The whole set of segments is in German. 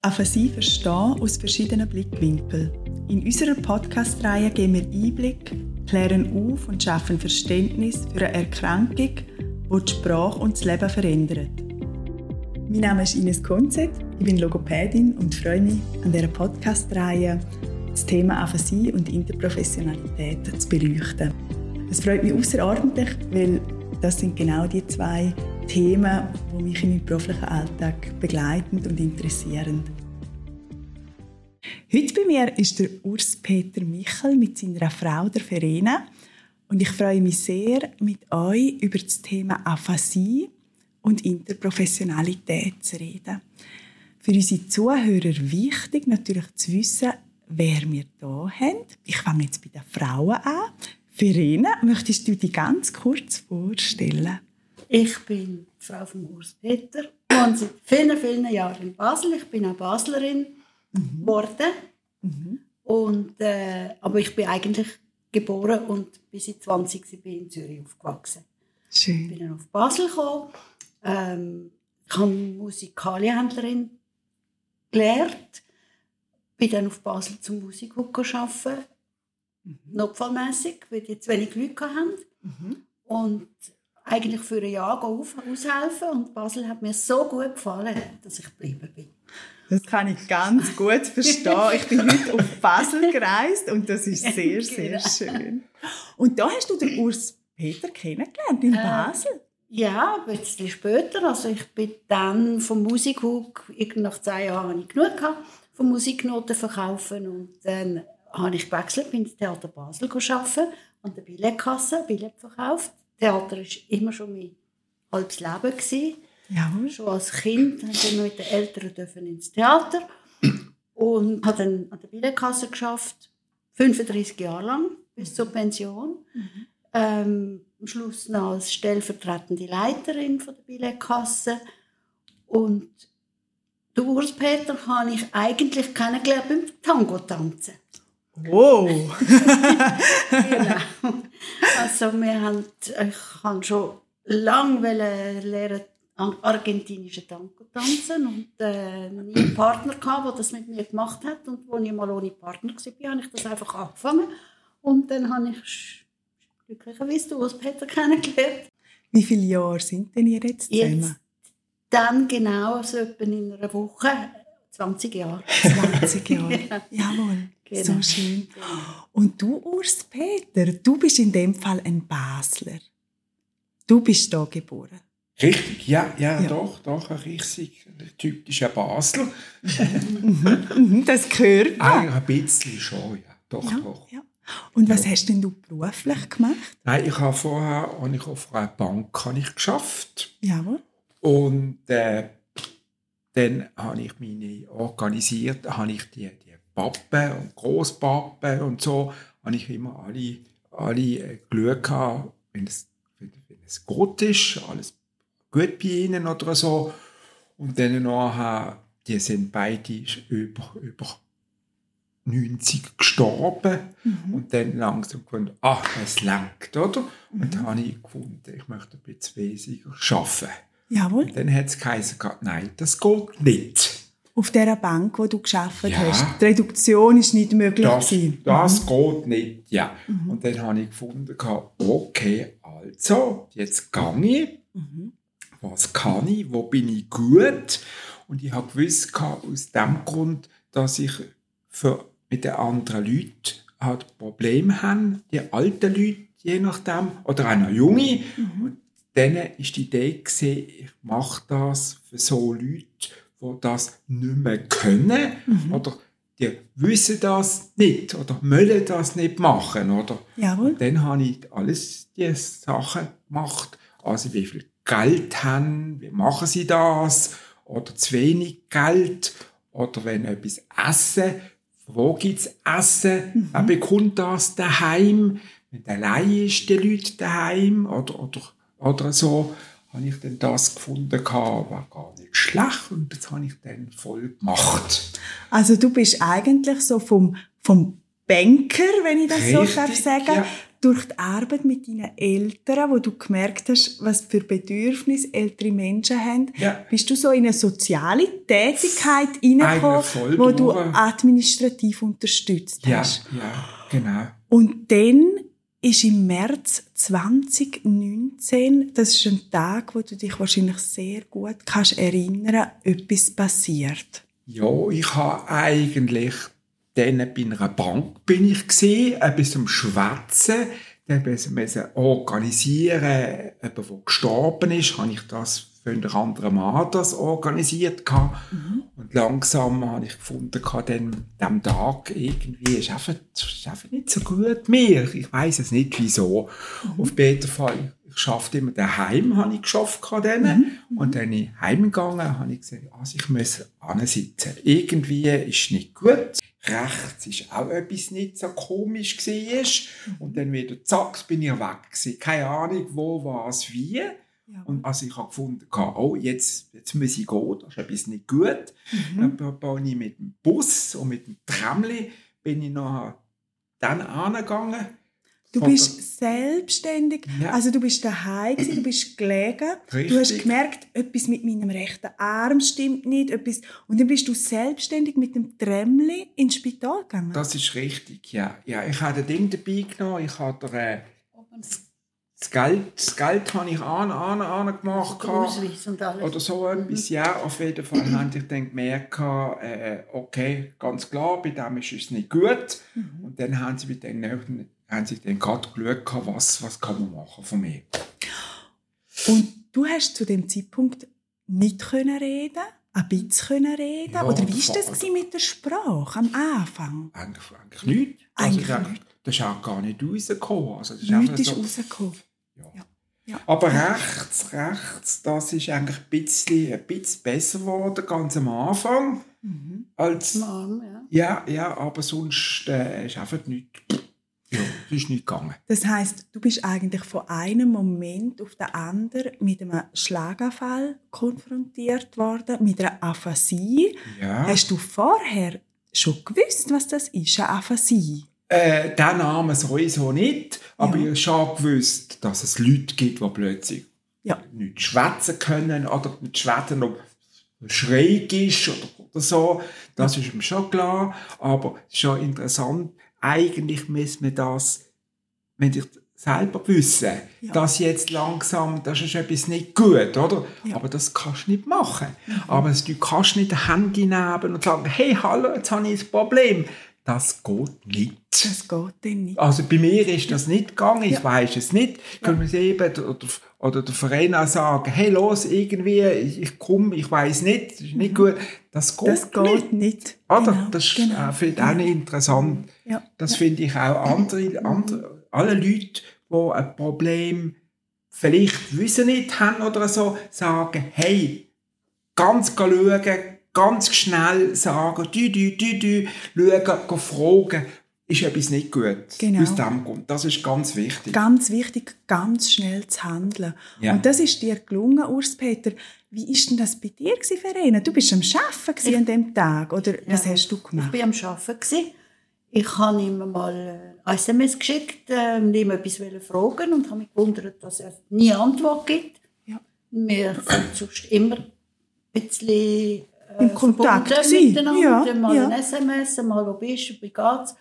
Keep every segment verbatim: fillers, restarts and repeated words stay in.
Aphasie verstehen aus verschiedenen Blickwinkeln. In unserer Podcast-Reihe geben wir Einblick, klären auf und schaffen Verständnis für eine Erkrankung, die die Sprache und das Leben verändert. Mein Name ist Ines Konzett, ich bin Logopädin und freue mich, an dieser Podcast-Reihe das Thema Aphasie und Interprofessionalität zu beleuchten. Es freut mich außerordentlich, weil das sind genau die zwei Themen, die mich in meinem beruflichen Alltag begleiten und interessieren. Heute bei mir ist der Urs-Peter Michel mit seiner Frau, der Verena. Und ich freue mich sehr, mit euch über das Thema Aphasie und Interprofessionalität zu reden. Für unsere Zuhörer wichtig, natürlich zu wissen, wer wir hier haben. Ich fange jetzt bei den Frauen an. Verena, möchtest du dich ganz kurz vorstellen? Ich bin die Frau von Urs-Peter und seit vielen, vielen Jahren in Basel. Ich bin auch Baslerin geworden. Mhm. Und, äh, aber ich bin eigentlich geboren und bis ich zwanzig war, bin ich in Zürich aufgewachsen. Schön. Ich bin dann auf Basel gekommen. Ähm, ich habe Musikalienhändlerin gelernt. Bin dann auf Basel zum Musikhof arbeiten. Mhm. Notfallmässig, weil die zu wenig Leute hatten. Mhm. Und eigentlich für ein Jahr auf, aushelfen. Und Basel hat mir so gut gefallen, dass ich geblieben bin. Das kann ich ganz gut verstehen. Ich bin heute auf Basel gereist und das ist sehr, sehr schön. Und da hast du den Urs-Peter kennengelernt, in Basel? Äh, ja, ein bisschen später. Also ich bin dann vom Musikhof, nach zehn Jahren hatte ich genug gehabt, von Musiknoten verkaufen. Und dann habe ich gewechselt, bin ins Theater Basel arbeiten, an der Billetkasse, Billett verkauft. Theater war immer schon mein halbes Leben gewesen. Ja. Schon als Kind durfte ich mit den Eltern ins Theater und habe dann an der Billetkasse geschafft, fünfunddreissig Jahre lang, bis zur Pension. Mhm. Ähm, am Schluss noch als stellvertretende Leiterin von der Billetkasse. Und den Urs-Peter habe ich eigentlich kennengelernt beim Tango-Tanzen. Wow! Genau. Also wir haben, ich habe schon lange lernen, argentinischen Tango tanzen und äh, nie einen Partner gehabt, der das mit mir gemacht hat. Und als ich mal ohne Partner war, habe ich das einfach angefangen. Und dann habe ich glücklicherweise den Urs-Peter kennengelernt. Wie viele Jahre sind denn ihr jetzt zusammen? Jetzt, dann genau, also etwa in einer Woche, zwanzig Jahre. zwanzig Jahre, ja. Jawohl. Genau. So schön. Und du, Urs-Peter, du bist in dem Fall ein Basler. Du bist hier geboren. Richtig, ja, ja, ja. doch, doch, richtig. Typischer Basler. Mhm, das gehört ja. Eigentlich ein bisschen schon, ja. Doch, ja, doch. Ja. Und was ja. hast denn du beruflich gemacht? Nein, ich habe vorher habe ich auf einer Bank habe ich geschafft. Jawohl. Und äh, dann habe ich meine organisiert, habe ich die, die Pappen und Grosspappen und so, habe ich immer alle, alle äh, geschaut, wenn es, wenn, wenn es gut ist, alles gut bei ihnen oder so. Und dann nachher, die sind beide über, über neunzig gestorben. Mhm. Und dann langsam gefunden, ach, es langt, oder? Mhm. Und dann habe ich gefunden, ich möchte ein bisschen weniger arbeiten. Jawohl. Und dann hat es geheißen, nein, das geht nicht. Auf dieser Bank, wo du gearbeitet ja. hast. Die Reduktion ist nicht möglich. Das, das mhm. geht nicht, ja. Mhm. Und dann habe ich gefunden, okay, also, jetzt gehe ich. Mhm. Was kann ich? Wo bin ich gut? Und ich habe gewusst, aus dem Grund, dass ich für, mit den anderen Leuten halt Probleme habe, die alten Leute, je nachdem, oder auch noch junge. Mhm. Und dann war die Idee, ich mache das für so Leute, die das nicht mehr können, mhm. oder die wissen das nicht, oder wollen das nicht machen, oder? Jawohl. Und dann habe ich alles diese Sachen gemacht, also wie viel Geld haben, wie machen sie das, oder zu wenig Geld, oder wenn etwas essen, wo gibt es Essen, mhm. wer bekommt das daheim, wenn allein ist die Leute daheim, oder, oder, oder so, habe ich dann das gefunden, war gar nicht schlecht, und das habe ich dann voll gemacht. Also du bist eigentlich so vom, vom Banker, wenn ich das Richtig, so darf sagen, ja. durch die Arbeit mit deinen Eltern, wo du gemerkt hast, was für Bedürfnisse ältere Menschen haben, Ja. bist du so in eine soziale Tätigkeit reingekommen, wo du administrativ unterstützt Ja, hast. ja, genau. Und dann ist im März zwanzig neunzehn, das ist ein Tag, wo du dich wahrscheinlich sehr gut kannst erinnern, etwas passiert. Ja, ich habe eigentlich dann bei einer Bank bin ich gesehen, etwas zum Schwätzen, dann müssen organisieren, jemand, der gestorben ist, habe ich das für einen anderen Mann das organisiert gehabt. Mhm. Und langsam habe ich gefunden, an diesem Tag irgendwie ist einfach, ist einfach nicht so gut mehr. Ich weiss es nicht, wieso. Mhm. Auf jeden Fall, ich arbeite immer daheim, habe ich geschafft denen. Mhm. Und dann bin ich heimgegangen, habe ich gesagt, also ich muss ansitzen. Irgendwie ist nicht gut. Rechts ist auch etwas nicht so komisch gewesen. Und dann wieder, zack, bin ich weg gewesen. Keine Ahnung, wo, was, wie. Ja. Und also ich habe gefunden, oh, jetzt, jetzt muss ich gehen, das ist etwas nicht gut. Mhm. Dann bin ich mit dem Bus und mit dem Tramli bin ich nachher dann angegangen. Du bist der... selbstständig, ja. Also du bist daheim, du bist gelegen. Richtig. Du hast gemerkt, etwas mit meinem rechten Arm stimmt nicht. Etwas... Und dann bist du selbstständig mit dem Tramli ins Spital gegangen. Das ist richtig, ja. ja ich habe das Ding dabei genommen, ich habe der, Das Geld, das Geld habe ich an, an, an gemacht. Und alles. Oder so etwas, mhm. ja. Auf jeden Fall habe ich dann gemerkt, äh, okay, ganz klar, bei dem ist es nicht gut. Mhm. Und dann haben sie mit den haben sie dann gerade geschaut, was, was kann man machen von mir. Und du hast zu dem Zeitpunkt nicht können reden, ein bisschen reden? Ja, oder wie war das mit der Sprache am Anfang? Eigentlich, eigentlich nicht. Eigentlich also, nicht. Das ist auch gar nicht rausgekommen. Also, das ist nichts ist so, rausgekommen. Ja. Ja. Ja. Aber rechts, rechts, das ist eigentlich ein bisschen, ein bisschen besser geworden, ganz am Anfang. Mhm. Als, Mann, ja. ja, ja, aber sonst äh, ist einfach nichts, ja, es ist nicht gegangen. Das heisst, du bist eigentlich von einem Moment auf den anderen mit einem Schlaganfall konfrontiert worden, mit einer Aphasie. Ja. Hast du vorher schon gewusst, was das ist, eine Aphasie? Äh, den Namen sowieso nicht, aber Ja. ich habe schon gewusst, dass es Leute gibt, die plötzlich Ja. nicht schwätzen können oder nicht schwätzen, ob es schräg ist oder, oder so. Das ist mir schon klar, aber es ist schon interessant. Eigentlich müssen wir das, wenn ich selber wissen, Ja. dass jetzt langsam, das ist etwas nicht gut, oder? Ja. Aber das kannst du nicht machen. Mhm. Aber du kannst nicht ein Handy nehmen und sagen, hey, hallo, jetzt habe ich ein Problem. Das geht nicht. Das geht dann nicht. Also bei mir ist das nicht gegangen, ich Ja. weiss es nicht. Ja. Können wir es eben, oder, oder der Verein auch sagen, hey, los, irgendwie, ich, ich komme, ich weiss nicht, das ist nicht gut. Das geht Das geht nicht. nicht. Oder? Genau. Das Genau. äh, finde ich auch nicht interessant. Ja. Das Ja. finde ich auch andere, andere, alle Leute, die ein Problem vielleicht wissen nicht haben oder so, sagen, hey, ganz schauen, ganz schnell sagen, du, du, du, du, schauen, fragen, ist etwas nicht gut. Genau. Aus dem Grund. Das ist ganz wichtig. Ganz wichtig, ganz schnell zu handeln. Ja. Und das ist dir gelungen, Urs Peter. Wie war denn das bei dir, Verena? Du bist am Arbeiten an diesem Tag, oder was Ja. hast du gemacht? Ich war am Arbeiten. Ich habe ihm mal ein S M S geschickt äh, und ihm etwas fragen und habe mich gewundert, dass er nie Antwort gibt. Ja. Wir sind sonst immer ein bisschen äh, Im Kontakt verbunden miteinander. Ja, Dann mal ja. ein S M S, mal wo bist du, wie geht's?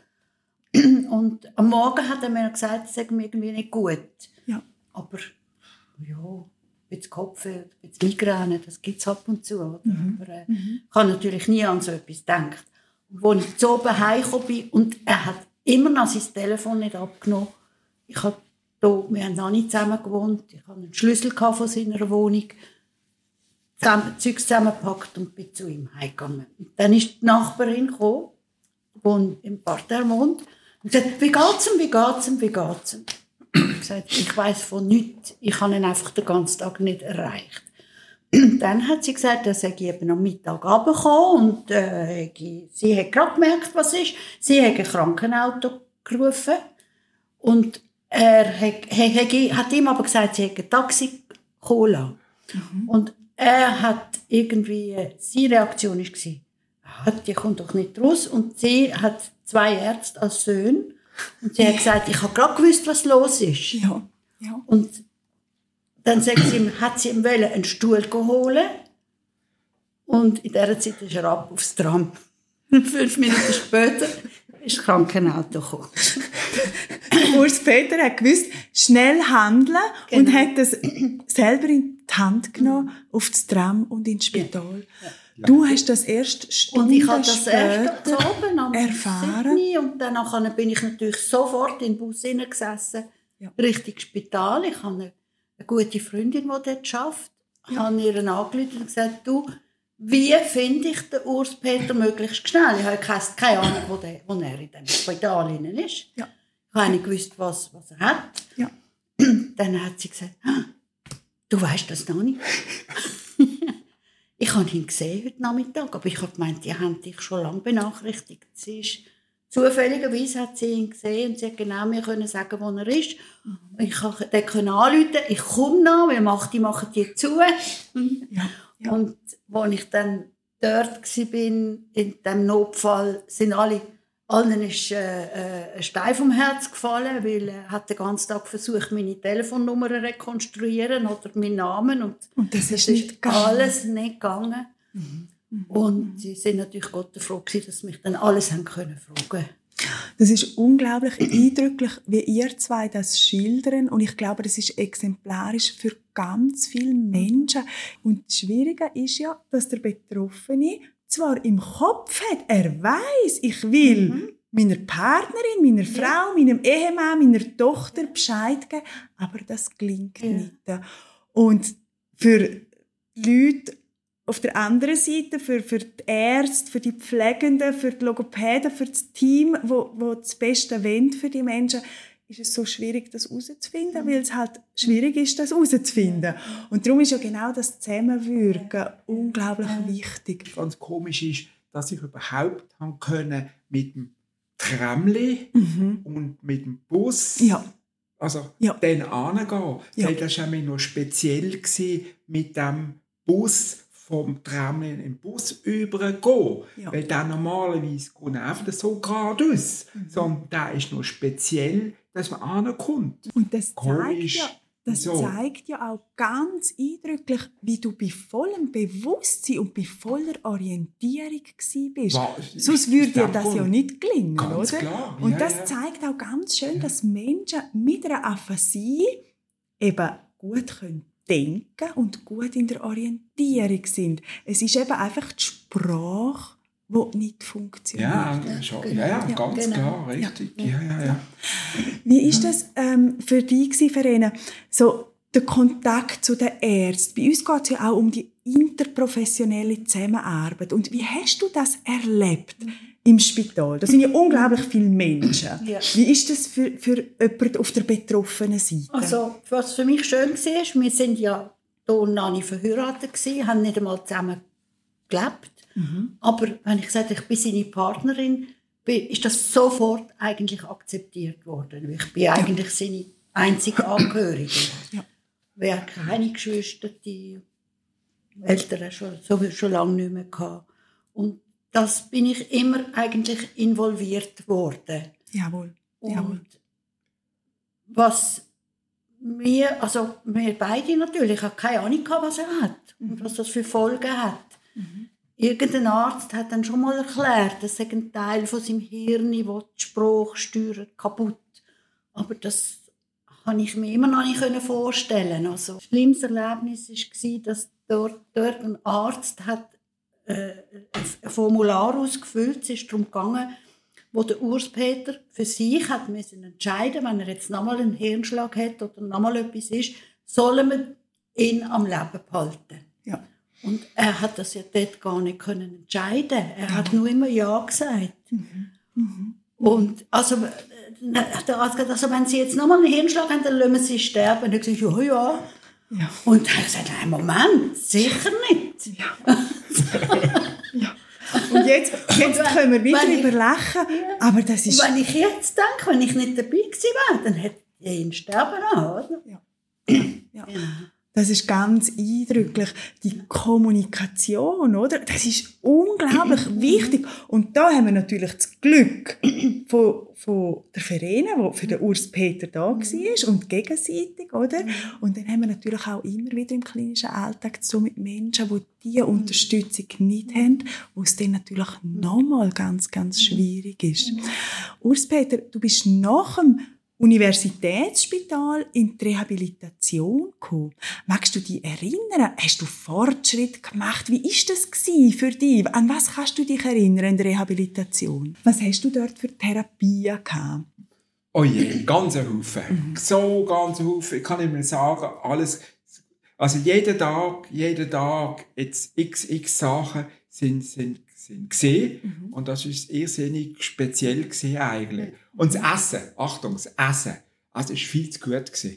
Und am Morgen hat er mir gesagt, es sei mir irgendwie nicht gut. Ja. Aber ja, ein bisschen Kopfweh, ein bisschen Migräne, das gibt es ab und zu. Oder? Mhm. Aber äh, ich habe natürlich nie an so etwas gedacht. Und als ich zu oben heimgekommen bin und er hat immer noch sein Telefon nicht abgenommen. Ich hab da, wir haben noch nicht zusammen gewohnt. Ich hatte einen Schlüssel von seiner Wohnung. Zusammen, Zeug zusammengepackt und bin zu ihm heimgegangen. Und dann ist die Nachbarin gekommen, die im Parterre wohnt, und gesagt, wie geht's ihm, wie geht's ihm, wie geht's ihm? Ich habe gesagt, ich weiss von nichts. Ich habe ihn einfach den ganzen Tag nicht erreicht. Dann hat sie gesagt, er sei eben am Mittag runtergekommen und äh, sie hat gerade gemerkt, was ist. Sie hat ein Krankenauto gerufen und er hat, hat, hat ihm aber gesagt, sie hat ein Taxi geholt. Mhm. Und er hat irgendwie, seine Reaktion war, die kommt doch nicht raus. Und sie hat zwei Ärzte als Söhne Und sie hat gesagt, ich habe gerade gewusst, was los ist. Ja. Ja. Und dann sagt sie ihm, hat sie ihm wollen, einen Stuhl holen. Und in dieser Zeit ist er ab aufs Tram. Fünf Minuten später ist das Krankenauto gekommen. Urs Peter hat gewusst, schnell handeln Genau. und hat das selber in die Hand genommen, auf das Tram und ins Spital. Ja. Ja. Du hast das erst Stunden Und ich habe das erst später oben am erfahren. Sydney und dann bin ich natürlich sofort in den Bus hineingesessen, Ja. Richtung Spital. Ich habe eine, eine gute Freundin, die dort arbeitet. Ich Ja. habe ihr angerufen und gesagt, du, wie finde ich den Urs Peter möglichst schnell? Ich habe keine, keine Ahnung, wo, der, wo er in diesem Spital ist. Ja. Ich habe nicht gewusst, was, was er hat. Ja. Dann hat sie gesagt, ah, du weißt das noch nicht. Ich habe ihn gesehen heute Nachmittag, aber ich habe gemeint, die haben dich schon lange benachrichtigt. Sie ist, zufälligerweise hat sie ihn gesehen und sie hat genau mir können sagen, wo er ist. Mhm. Ich konnte den anrufen, ich komme noch, weil macht die machen die zu. Ja. Ja. Und als ich dann dort war, in diesem Notfall, sind alle, allen ist äh, ein Stein vom Herz gefallen, weil er hat den ganzen Tag versucht, meine Telefonnummer zu rekonstruieren oder meinen Namen. Und, Und das ist das nicht ist gegangen. alles nicht gegangen. Mhm. Mhm. Und sie sind natürlich Gott froh gewesen, dass sie mich dann alles haben können fragen. Das ist unglaublich eindrücklich, wie ihr zwei das schildern. Und ich glaube, das ist exemplarisch für ganz viele Menschen. Und das Schwierige ist ja, dass der Betroffene zwar im Kopf hat, er weiss, ich will mhm. meiner Partnerin, meiner Frau, ja. meinem Ehemann, meiner Tochter Bescheid geben, aber das gelingt ja. nicht. Und für Leute auf der anderen Seite, für, für die Ärzte, für die Pflegenden, für die Logopäden, für das Team, wo, wo das Beste wollen für die Menschen, ist es so schwierig, das herauszufinden, weil es halt schwierig ist, das herauszufinden. Und darum ist ja genau das Zusammenwirken unglaublich wichtig. Ganz komisch ist, dass ich überhaupt haben können mit dem Tramli Mhm. und mit dem Bus Ja. also Ja. dann hingehen. Ja. Weil das war noch speziell gewesen, mit dem Bus vom Tram in den Bus übergehen. Ja. Weil der normalerweise geht einfach so geradeaus. Mhm. Sondern der ist noch speziell, dass man ankommt. Und das zeigt, Komisch. ja, das So. zeigt ja auch ganz eindrücklich, wie du bei vollem Bewusstsein und bei voller Orientierung gewesen bist. Was? Sonst würde dir Aus dem das ja Grund. nicht gelingen, Ganz oder? klar. Und Ja, das ja. zeigt auch ganz schön, Ja. dass Menschen mit einer Aphasie eben gut können denken und gut in der Orientierung sind. Es ist eben einfach die Sprache, die nicht funktioniert. Ja, schon. ja, ja, Ja, ganz genau. klar, richtig. Ja, ja, ja. Wie ist das ähm, für dich, Verena? So der Kontakt zu den Ärzten. Bei uns geht es ja auch um die interprofessionelle Zusammenarbeit. Und wie hast du das erlebt im Spital? Da sind ja unglaublich viele Menschen. Ja. Wie ist das für, für jemanden auf der betroffenen Seite? Also, was für mich schön war, wir sind ja hier und Nani verheiratet gewesen, haben nicht einmal zusammen gelebt. Mhm. Aber wenn ich gesagt habe, ich bin seine Partnerin, bin- ist das sofort eigentlich akzeptiert worden. Ich bin eigentlich seine einzige Angehörige. Ja. Wir haben keine Geschwister, die Eltern schon, so, schon lange nicht mehr gehabt. Und das bin ich immer eigentlich involviert worden. Jawohl. Und Jawohl. was wir, also wir beide natürlich, haben keine Ahnung gehabt, was er hat und was das für Folgen hat. Mhm. Irgendein Arzt hat dann schon mal erklärt, das sei ein Teil von seinem Hirn, der die Sprache steuert, kaputt. Aber das kann ich mir immer noch nicht vorstellen. Also, das schlimmste Erlebnis war, dass dort, dort ein Arzt hat, äh, ein Formular ausgefüllt. Es ist darum gegangen, wo der Urs Peter für sich hat müssen entscheiden, wenn er jetzt nochmal einen Hirnschlag hat oder nochmal etwas ist, sollen wir ihn am Leben behalten. Ja. Und er hat das ja dort gar nicht können entscheiden. Er hat nur immer Ja gesagt. Mhm. Mhm. Und also, äh, der Arzt gesagt, also wenn Sie jetzt nochmal einen Hirnschlag haben, dann lassen wir Sie sterben. Und er hat gesagt, ja, ja. Ja. Und dann habe ich gesagt, nein, Moment, sicher nicht. Ja. Ja. Und jetzt, jetzt können wir wieder wenn ich- überlachen, aber das ist... Und wenn ich jetzt denke, wenn ich nicht dabei gewesen wäre, dann hätte ich ihn sterben lassen, oder? Ja. Ja. Genau. Das ist ganz eindrücklich. Die Kommunikation, oder? Das ist unglaublich wichtig. Und da haben wir natürlich das Glück von, von der Verena, die für den Urs Peter da war und gegenseitig, oder? Und dann haben wir natürlich auch immer wieder im klinischen Alltag so mit Menschen, die diese Unterstützung nicht haben, wo es dann natürlich nochmal ganz, ganz schwierig ist. Urs Peter, du bist nach dem Universitätsspital in die Rehabilitation gekommen. Magst du dich erinnern? Hast du Fortschritt gemacht? Wie war das für dich? An was kannst du dich erinnern in der Rehabilitation? Was hast du dort für Therapien gehabt? Oh je, ganz ein Haufen. Mhm. So ganz ein Haufen. Ich kann nicht mehr sagen, alles. Also jeden Tag, jeden Tag, jetzt x, x Sachen sind, sind, sind gesehen. Mhm. Und das ist irrsinnig speziell gesehen eigentlich. Und das Essen, Achtung, das Essen, also ist viel zu gut gewesen.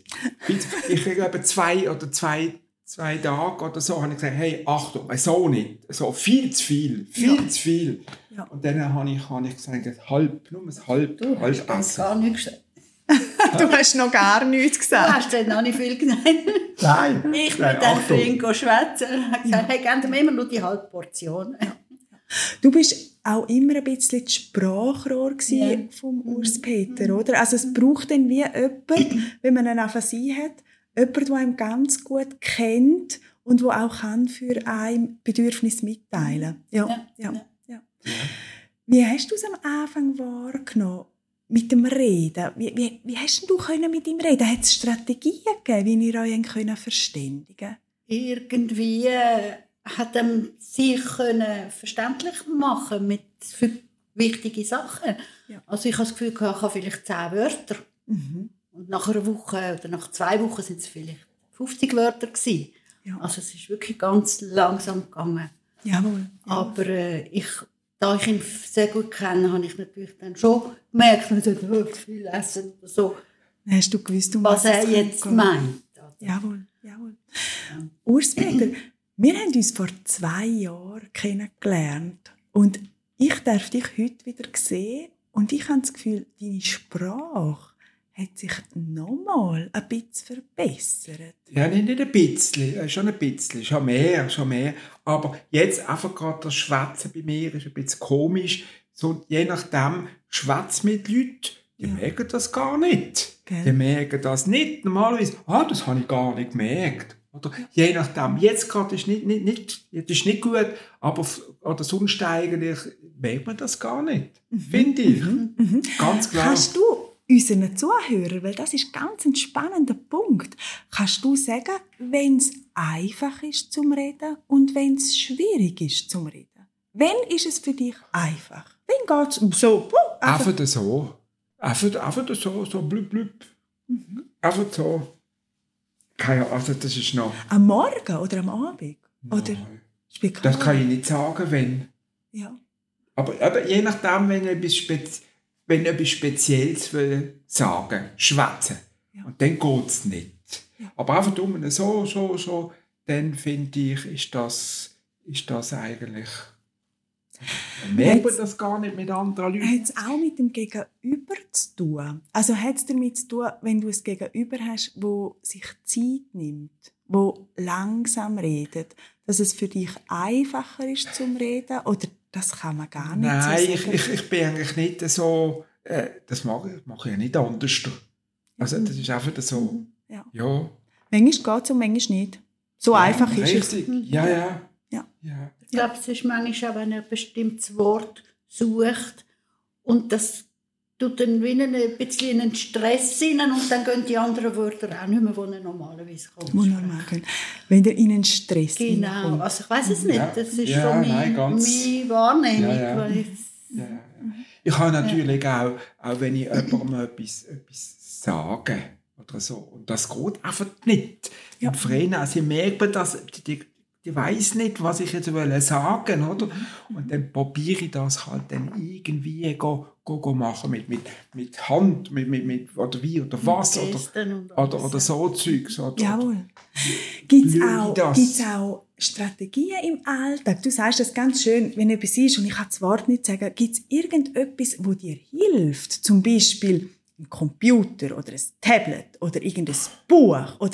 Ich glaube, zwei oder zwei, zwei Tage oder so, habe ich gesagt, hey, Achtung, so nicht, so viel zu viel, viel ja. zu viel. Ja. Und dann habe ich, habe ich gesagt, halb, nur ein halb, du halb hast gar nichts gesagt. Du hast noch gar nichts gesagt. Du hast dann noch nicht viel gesagt. Nein. Ich bin dann für ihn schwätzen und habe gesagt, hey, gib mir immer nur die halbe Portion. Ja. Du bist auch immer ein bisschen das Sprachrohr ja. vom Urs Peter, oder? Also es braucht dann wie jemand, wenn man eine Aphasie hat, jemand, der einen ganz gut kennt und der auch kann für ein Bedürfnis mitteilen. Ja. Ja. Ja. Ja. Ja. Wie hast du es am Anfang wahrgenommen mit dem Reden? Wie, wie, wie hast du können mit ihm reden? Hat es Strategien gegeben, wie ihr euch können verständigen? Irgendwie hat er sich können verständlich machen mit für wichtige Sachen. Ja. Also ich habe das Gefühl, ich habe vielleicht zehn Wörter. Mhm. Und nach einer Woche oder nach zwei Wochen sind es vielleicht fünfzig Wörter gewesen. Ja. Also es ist wirklich ganz langsam gegangen. Jawohl. Ja. Aber äh, ich, da ich ihn sehr gut kenne, habe ich natürlich dann schon gemerkt, dass er zu viel essen oder so. Hast du gewusst, um was, was er jetzt geht? Meint? Oder? Jawohl, jawohl. Ja. Urs Peter, wir haben uns vor zwei Jahren kennengelernt und ich darf dich heute wieder sehen und ich habe das Gefühl, deine Sprache hat sich nochmal ein bisschen verbessert. Ja, nicht, nicht ein bisschen, schon ein bisschen, schon mehr, schon mehr. Aber jetzt einfach gerade das Schwätzen bei mir ist ein bisschen komisch. So, je nachdem, schwätze mit Leuten, die ja. merken das gar nicht. Gell? Die merken das nicht. Normalerweise, ah, das habe ich gar nicht gemerkt. Oder je nachdem, jetzt gerade ist nicht, nicht, nicht, das ist nicht gut, aber oder sonst eigentlich merkt man das gar nicht, mhm. finde ich. Mhm. Mhm. Ganz klar. Kannst du unseren Zuhörern, weil das ist ganz ein spannender Punkt, kannst du sagen, wenn es einfach ist zum Reden und wenn es schwierig ist zum Reden? Wann ist es für dich einfach? Wann geht es so? Uh, einfach. einfach so. Einfach, einfach so, so blüb, blüb. Mhm. Einfach so. Keine Ahnung, also das ist noch... Am Morgen oder am Abend? Oder das kann ich nicht sagen, wenn. Ja. Aber, aber je nachdem, wenn etwas, Spez- wenn etwas Spezielles will sagen, schwätzen, ja. und dann geht es nicht. Ja. Aber einfach um so, so, so, dann finde ich, ist das, ist das eigentlich... Man merkt man das gar nicht mit anderen Leuten. Hat es auch mit dem Gegenüber zu tun? Also hat es damit zu tun, wenn du ein Gegenüber hast, wo sich Zeit nimmt, wo langsam redet, dass es für dich einfacher ist zum Reden? Oder das kann man gar nicht Nein, so sagen? Nein, ich, ich bin eigentlich nicht so... Äh, das mache ich, mache ich ja nicht anders. Also das ist einfach so... Ja. ja. Manchmal geht es und manchmal nicht. So ja, einfach ist richtig. es. Ja, ja. ja. ja. Ich glaube, es ist manchmal auch, wenn er ein bestimmtes Wort sucht und das tut dann wie ein bisschen in einen Stress hinein und dann gehen die anderen Wörter auch nicht mehr, die er normalerweise kommt. Normal gehen. Wenn er in einen Stress Genau, hineinkommt. Also ich weiss es nicht, das ist ja, schon meine, nein, ganz, meine Wahrnehmung. Ja, ja. Ich, ja, ja. ich habe natürlich ja. auch, auch wenn ich jemandem etwas, etwas sage oder so, und das geht einfach nicht. Ja. Im Verein, also merkt man, dass die, die weiss nicht, was ich jetzt sagen will, oder? Und dann probiere ich das halt dann irgendwie go, go, go machen mit, mit, mit Hand, mit, mit, mit, oder wie, oder was, oder, oder, oder so Zeugs. Oder, Jawohl. Gibt es auch, gibt's auch Strategien im Alltag? Du sagst das ganz schön, wenn etwas ist, und ich kann das Wort nicht sagen, gibt es irgendetwas, das dir hilft? Zum Beispiel ein Computer oder ein Tablet oder irgendein Buch oder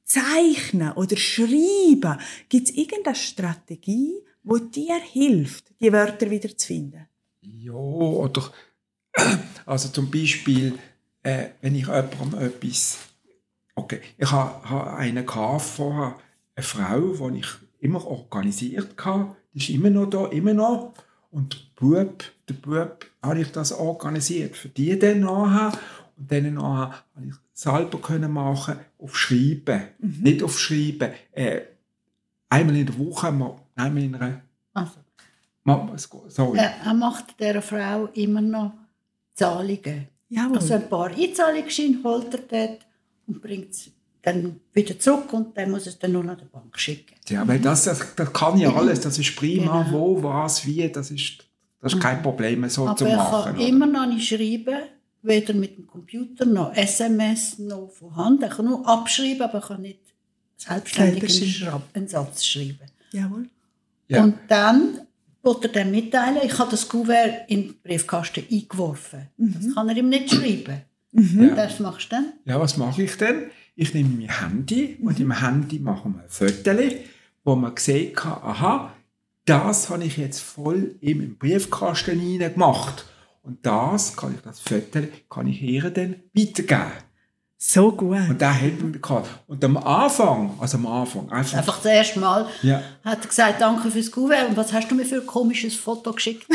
Zeichnen oder Schreiben, gibt es irgendeine Strategie, die dir hilft, die Wörter wieder zu finden? Ja, oder also zum Beispiel, äh, wenn ich jemandem etwas... Okay, ich hatte einen vorher, eine Frau, die ich immer organisiert hatte. Die ist immer noch da, immer noch. Und der Bub, der Bub habe ich das organisiert für die dann nachher. Und dann nachher habe ich selber können machen auf Schreiben. Mhm. Nicht auf Schreiben. Äh, einmal in der Woche, einmal in einer... Also. Sorry. Er, er macht dieser Frau immer noch Zahlungen. Jawohl. Also ein paar Einzahlungsscheine holt er dort und bringt es dann wieder zurück und dann muss es dann nur nach der Bank schicken. Ja, weil das, das, das kann ja alles, das ist prima, genau. Wo, was, wie, das ist, das ist kein Problem, so aber zu machen. Aber er kann oder? immer noch nicht schreiben, weder mit dem Computer noch S M S noch von Hand. Er kann nur abschreiben, aber er kann nicht selbstständig einen, einen Satz schreiben. Jawohl. Ja. Und dann wollte er dann mitteilen, ich habe das Kuvert in den Briefkasten eingeworfen. Mhm. Das kann er ihm nicht schreiben. Mhm. Ja. Was machst du dann? Ja, was mache ich denn? Ich nehme mein Handy mhm. und im Handy machen wir ein Foto, wo man sehen kann, aha, das habe ich jetzt voll im Briefkasten rein gemacht. Und das kann ich, das Foto kann ich ihr dann weitergeben. So gut. Und da hat man gehabt. Und am Anfang, also am Anfang, einfach, einfach das erste Mal, ja. hat er gesagt, danke fürs Kuvert. Und was hast du mir für ein komisches Foto geschickt?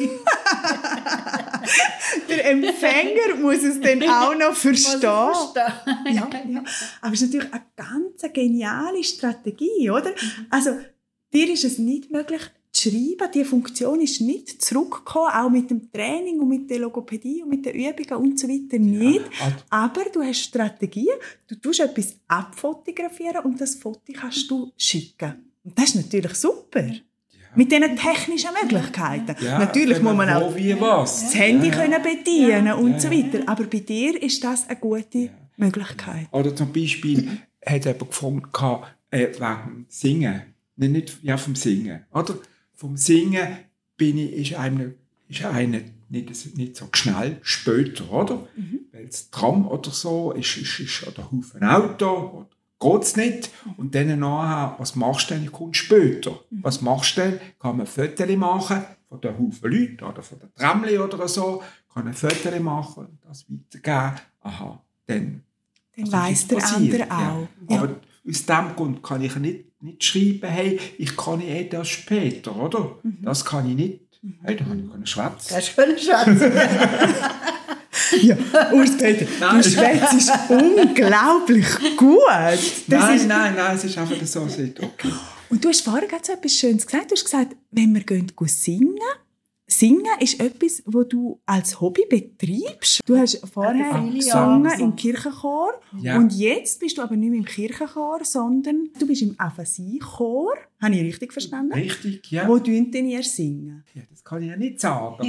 Der Empfänger muss es dann auch noch verstehen. verstehen. Ja, ja. Aber es ist natürlich eine ganz geniale Strategie, oder? Mhm. Also, dir ist es nicht möglich, zu schreiben. Die Funktion ist nicht zurückgekommen, auch mit dem Training und mit der Logopädie und mit den Übungen und so weiter nicht. Ja. Aber du hast Strategien, du tust etwas abfotografieren und das Foto kannst du schicken. Und das ist natürlich super. Ja. Mit diesen technischen Möglichkeiten. Ja, natürlich muss man auch wie was. das Handy ja, ja. können bedienen ja, und ja, so weiter. Aber bei dir ist das eine gute ja. Möglichkeit. Oder zum Beispiel hat jemand gefunden, äh, wegen dem Singen. Nicht, nicht ja, vom Singen. Oder? Vom Singen bin ich, ist einem, ist einem nicht, nicht so schnell später, oder? Mhm. Weil das Tram oder so ist, ist, ist oder ein Haufen Auto, geht es nicht. Und dann nachher, was machst du denn? Ich komme später. Mhm. Was machst du denn? Kann man ein Foto machen von den Haufen Leuten oder von der Tramli oder so. Kann ein Foto machen und das weitergeben. Aha, dann, dann weiss der andere auch. Ja. Ja. Aber aus diesem Grund kann ich nicht, nicht schreiben, hey, ich kann nicht erst später, oder? Mhm. Das kann ich nicht. Mhm. Hey, da kann ich einen Schwätz. Das ist ein Schwätz. Ja, Urs Peter, du schwätzt unglaublich gut. Das nein, ist... nein, nein, es ist einfach so, okay. Und du hast vorher gerade so etwas Schönes gesagt. Du hast gesagt, wenn wir gehen singen, Singen ist etwas, das du als Hobby betreibst. Du hast vorher gesungen im Kirchenchor ja. und jetzt bist du aber nicht mehr im Kirchenchor, sondern du bist im Aphasiechor. Habe ich richtig verstanden? Richtig, ja. Wo du denn ihr singen? Ja, das kann ich ja nicht sagen.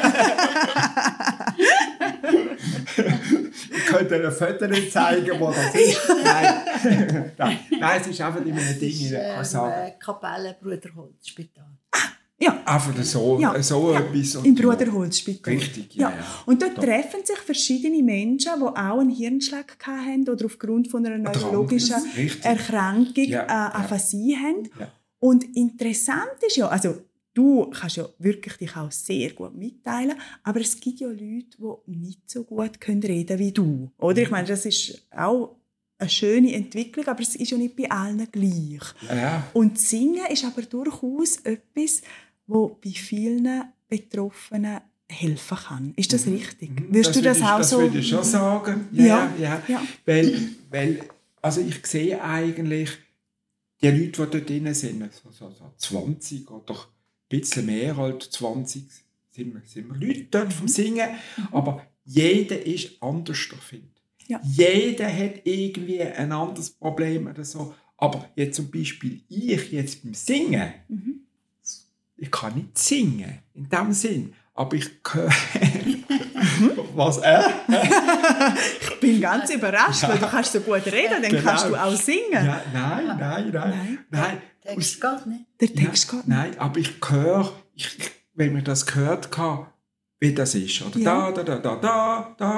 Ich könnte dir ein Foto nicht zeigen, wo das ist. Nein, nein, nein, es ist einfach immer ein Ding. Ich kann sagen. Kapelle Bruderholzspital. Ja. Einfach so, ja. so ja. etwas. Im Bruderholzspital. Richtig, ja. ja. Und dort da. treffen sich verschiedene Menschen, die auch einen Hirnschlag hatten oder aufgrund von einer neurologischen Erkrankung ja. äh, Aphasie ja. haben. Ja. Und interessant ist ja, also du kannst ja wirklich dich auch sehr gut mitteilen, aber es gibt ja Leute, die nicht so gut können reden wie du. Oder? Ich meine, das ist auch eine schöne Entwicklung, aber es ist ja nicht bei allen gleich. Ja. Und Singen ist aber durchaus etwas, wo bei vielen Betroffenen helfen kann. Ist das richtig? Mhm. Würdest das du das ich, auch das so? Das würde ich schon sagen. Ja, ja. ja. ja. Weil, weil, also ich sehe eigentlich, die Leute, die dort drin sind, so, so, so zwanzig oder ein bisschen mehr als zwanzig, sind wir, sind wir Leute dort vom Singen. Mhm. Aber jeder ist anders, finde ich. Ja. Jeder hat irgendwie ein anderes Problem oder so. Aber jetzt zum Beispiel ich jetzt beim Singen, mhm. ich kann nicht singen, in dem Sinn, aber ich höre... Was, äh? Ich bin ganz überrascht, ja. weil du kannst so gut reden, dann genau. kannst du auch singen. Ja, nein, nein, nein, nein. nein. Der Text geht nicht. Der Text ja, geht nicht. Nein, aber ich höre, ich, wenn man das gehört hat, wie das ist. Oder ja. da, da, da, da, da, da,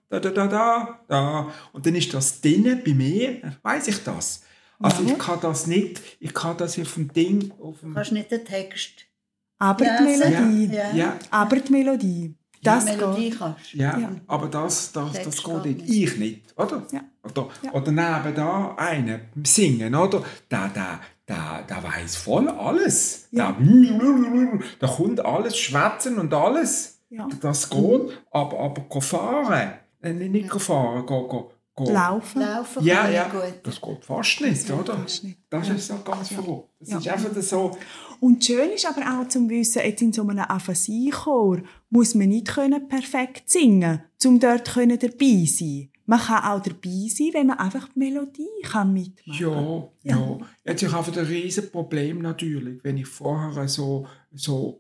da, da, da, da, da. Und dann ist das drin bei mir, dann weiss ich das. Also ja. ich kann das nicht, ich kann das auf dem Ding, auf dem... Du kannst nicht den Text. Aber ja, die Melodie. Ja. Ja. Aber die Melodie. Das die Melodie geht. kannst. Ja, Ja. aber das, das, das Text geht geht nicht. nicht. Ich nicht, oder? Ja. Oder, Ja. oder neben da einer beim Singen, oder? Der, der, der, der weiss voll alles. Ja. Der, da kommt alles, Schwätzen und alles. Ja. Das geht, aber, aber go fahren, äh, nicht go fahren, go, go, go. Laufen. Laufen Ja, kann ich ja, gut. das geht fast nicht, oder? fast nicht. Das Ja. ist so ganz froh. Das Ja. ist einfach so... Und schön ist aber auch zum Wissen, jetzt in so einem Aphasiechor muss man nicht können perfekt singen, um dort können dabei sein. Man kann auch dabei sein, wenn man einfach die Melodie kann mitmachen Ja, Ja. ja. Jetzt ich habe ein riesen Problem natürlich, wenn ich vorher so, so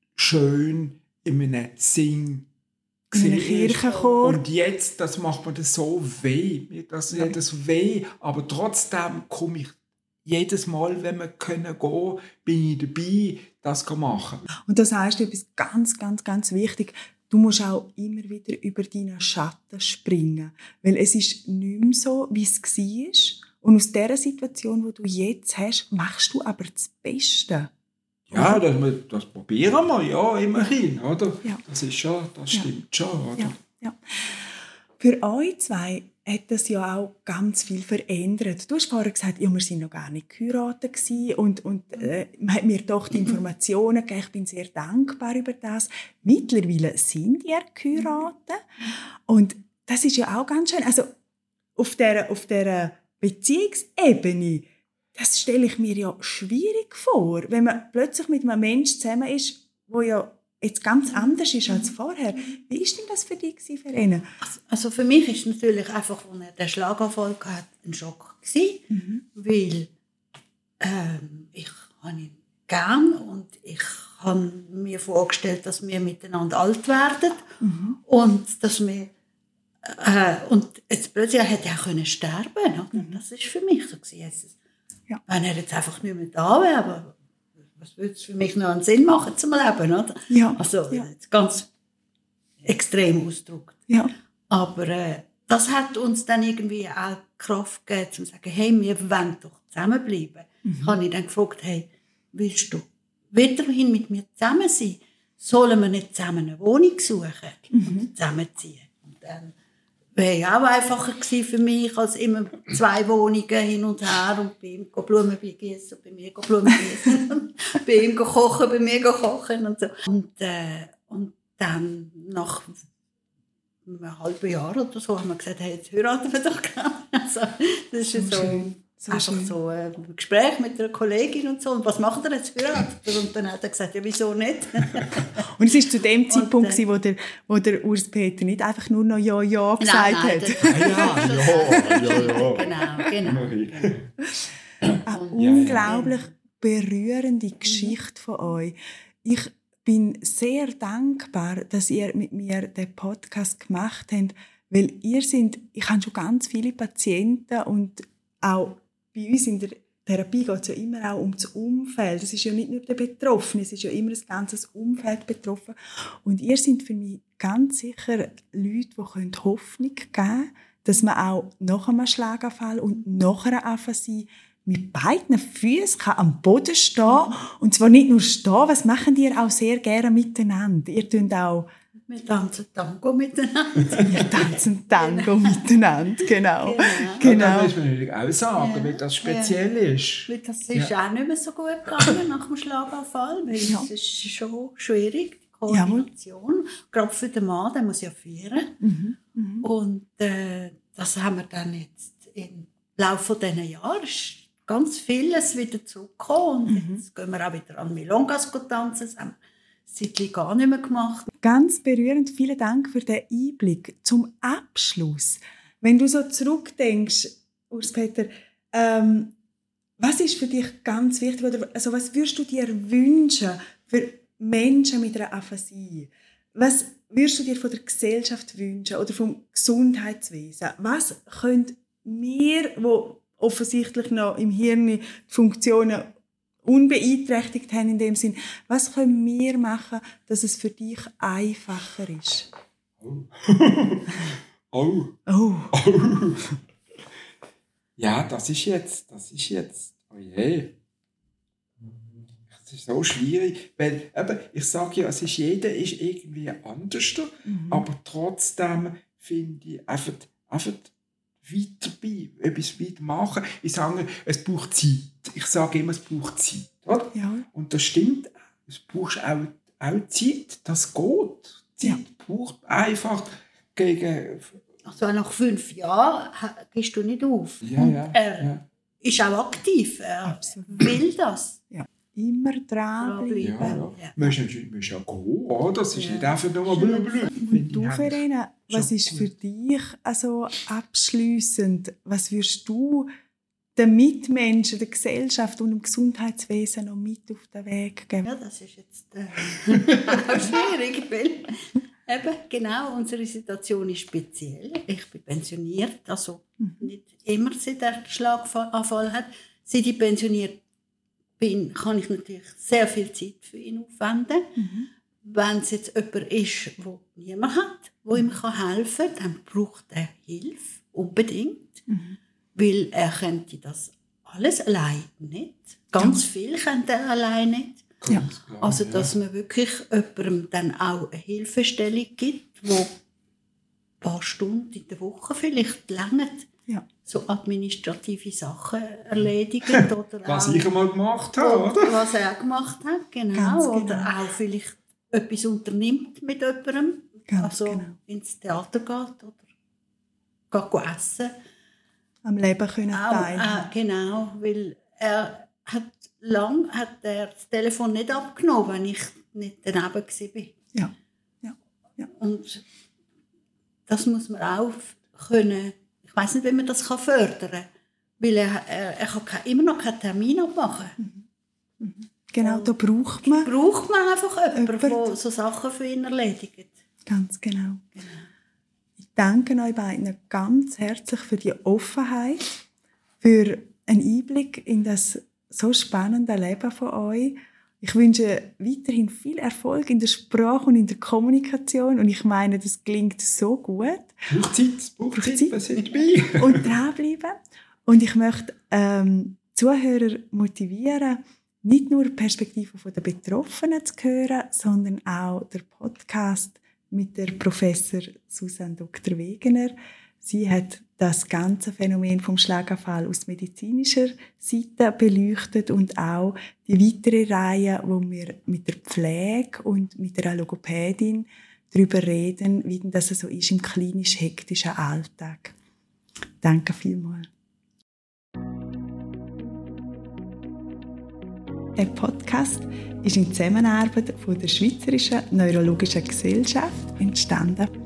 schön in einem Sing In einem gesehen Kirchenchor. Und jetzt, das macht mir das so weh. Mir Das Ja. das weh, aber trotzdem komme ich jedes Mal, wenn wir können gehen, bin ich dabei, das zu machen. Und das heißt etwas ganz, ganz, ganz wichtig. Du musst auch immer wieder über deinen Schatten springen. Weil es ist nicht mehr so, wie es war. Und aus dieser Situation, die du jetzt hast, machst du aber das Beste. Ja, das, das probieren wir, ja, immerhin, oder? Ja. Das ist schon, das stimmt schon, oder? Ja, ja. Für euch zwei hat das ja auch ganz viel verändert. Du hast vorher gesagt, ja, wir waren noch gar nicht geheiratet gewesen und, und äh, man hat mir doch die Informationen gegeben. Ich bin sehr dankbar über das. Mittlerweile sind ihr geheiratet und das ist ja auch ganz schön. Also auf dieser, auf dieser Beziehungsebene, das stelle ich mir ja schwierig vor, wenn man plötzlich mit einem Menschen zusammen ist, der ja jetzt ganz anders ist als vorher. Wie war denn das für dich, Verena? Also für mich ist natürlich einfach, als er den Schlaganfall hatte, ein Schock gewesen, Mhm. weil ähm, ich habe ihn gern und ich habe mir vorgestellt, dass wir miteinander alt werden Mhm. und dass wir äh, und jetzt plötzlich hätte er auch können sterben können. Mhm. Das ist für mich so gewesen. Jetzt, Ja. wenn er jetzt einfach nicht mehr da wäre, aber was würde es für mich noch einen Sinn machen zum Leben, oder? Ja. Also Ja. jetzt ganz extrem ausgedrückt. Ja. Aber äh, das hat uns dann irgendwie auch Kraft gegeben, um zu sagen, hey, wir wollen doch zusammenbleiben. Mhm. Habe ich dann gefragt, hey, willst du weiterhin mit mir zusammen sein? Sollen wir nicht zusammen eine Wohnung suchen Mhm. und zusammenziehen? Und dann wäre ja auch einfacher gewesen für mich, als immer zwei Wohnungen hin und her und bei ihm Blumen gießen und bei mir Blumen gießen. Bei ihm kochen, bei mir kochen und so. Und, äh, und dann nach einem halben Jahr oder so haben wir gesagt, hey, jetzt heiraten wir doch gerne. Also, das ist so, schön. So einfach schön. so ein Gespräch mit einer Kollegin und so. Und was macht er jetzt, heiratet er? Und dann hat er gesagt, ja, wieso nicht? Und es war zu dem Zeitpunkt, äh, gewesen, wo der, wo der Urs Peter nicht einfach nur noch Ja, Ja gesagt nein, hat. das- Ja, ja, ja, ja. Genau, genau. Immerhin. Eine Ja, unglaublich berührende Geschichte von euch. Ich bin sehr dankbar, dass ihr mit mir den Podcast gemacht habt, weil ihr sind, ich habe schon ganz viele Patienten und auch bei uns in der Therapie geht es ja immer auch um das Umfeld. Es ist ja nicht nur der Betroffene, es ist ja immer das ganze Umfeld betroffen. Und ihr seid für mich ganz sicher Leute, die Hoffnung geben können, dass man auch nach einem Schlaganfall und nach einer Aphasie mit beiden Füßen am Boden stehen kann. Und zwar nicht nur stehen, was machen ihr auch sehr gerne miteinander? Ihr tut auch Wir tanzen Tango miteinander. ihr tanzen Tango miteinander, genau. Genau. Ja, Genau. das muss man natürlich auch sagen, Ja. weil das speziell ist. Weil das ist auch nicht mehr so gut gegangen nach dem Schlaganfall, weil Ja. es ist schon schwierig, die Koordination. Gerade für den Mann, der muss ja führen. Mhm. Mhm. Und äh, das haben wir dann jetzt im Laufe dieser Jahre ist ganz vieles wieder zurückgekommen. Und Mhm. jetzt gehen wir auch wieder an Milongas tanzen. Das haben wir seitlich gar nicht mehr gemacht. Ganz berührend. Vielen Dank für den Einblick. Zum Abschluss, wenn du so zurückdenkst, Urs Peter, ähm, was ist für dich ganz wichtig? Oder also was würdest du dir wünschen für Menschen mit einer Aphasie? Was würdest du dir von der Gesellschaft wünschen oder vom Gesundheitswesen? Was können wir, die offensichtlich noch im Hirn die Funktionen unbeeinträchtigt haben in dem Sinn, was können wir machen, dass es für dich einfacher ist? Oh. Oh. Oh. Ja, das ist jetzt, das ist jetzt, oh je. Das ist so schwierig, weil, eben, ich sage ja, es ist, jeder ist irgendwie anders, mhm. aber trotzdem finde ich einfach, einfach weiter bei, etwas weitermachen. Ich sage, es braucht Zeit. Ich sage immer, es braucht Zeit. Oder? Ja. Und das stimmt, es braucht auch, auch Zeit, das geht. Zeit ja. braucht einfach gegen... Also nach fünf Jahren gehst du nicht auf. Ja, ja, er ja. ist auch aktiv, er Absolut. will das. Ja. Immer dranbleiben. Ja, ja. Ja. Man muss ja gehen, oder? Das ist ja. nicht einfach nur blö, blö. Und du, Verena, was ist für dich also abschliessend? Was würdest du den Mitmenschen, der Gesellschaft und dem Gesundheitswesen noch mit auf den Weg geben? Ja, das ist jetzt äh, auch schwierig, weil eben, genau, unsere Situation ist speziell. Ich bin pensioniert, also mhm. nicht immer, seit der Schlaganfall hat. Seit ich pensioniert bin, kann ich natürlich sehr viel Zeit für ihn aufwenden. Mhm. Wenn es jetzt jemand ist, der niemand hat, der ihm helfen kann, dann braucht er Hilfe, unbedingt. Mhm. Weil er könnte das alles allein nicht. Ganz ja. viel könnte er allein nicht. Ja. Also, dass man wirklich jemandem dann auch eine Hilfestellung gibt, die ein paar Stunden in der Woche vielleicht reicht. Ja. So administrative Sachen erledigen. Oder was auch, ich einmal gemacht habe, oder? Was er gemacht hat, genau. genau. Oder auch vielleicht etwas unternimmt mit jemandem. Ganz also genau. ins Theater geht oder geht essen. Am Leben können auch, teilhaben. Äh, genau, weil er hat lang hat er das Telefon nicht abgenommen, wenn ich nicht daneben war. Ja. Ja. Ja. Und das muss man auch können. Ich weiss nicht, wie man das fördern kann. Weil er, er, er kann immer noch keinen Termin abmachen. Mhm. Mhm. Genau, da braucht man... braucht man einfach jemanden, der so Sachen für ihn erledigt. Ganz genau. genau. Ich danke euch beiden ganz herzlich für die Offenheit, für einen Einblick in das so spannende Leben von euch. Ich wünsche weiterhin viel Erfolg in der Sprache und in der Kommunikation. Und ich meine, das klingt so gut. Braucht Zeit, braucht Zeit, wir sind dabei. Und dranbleiben. Und ich möchte ähm, Zuhörer motivieren, nicht nur die Perspektive der Betroffenen zu hören, sondern auch der Podcast mit der Professor Susanne Doktor Wegener. Sie hat das ganze Phänomen vom Schlaganfall aus medizinischer Seite beleuchtet und auch die weitere Reihe, wo wir mit der Pflege und mit der Logopädin darüber reden, wie das so ist im klinisch-hektischen Alltag. Danke vielmals. Der Podcast ist in Zusammenarbeit von der Schweizerischen Neurologischen Gesellschaft entstanden.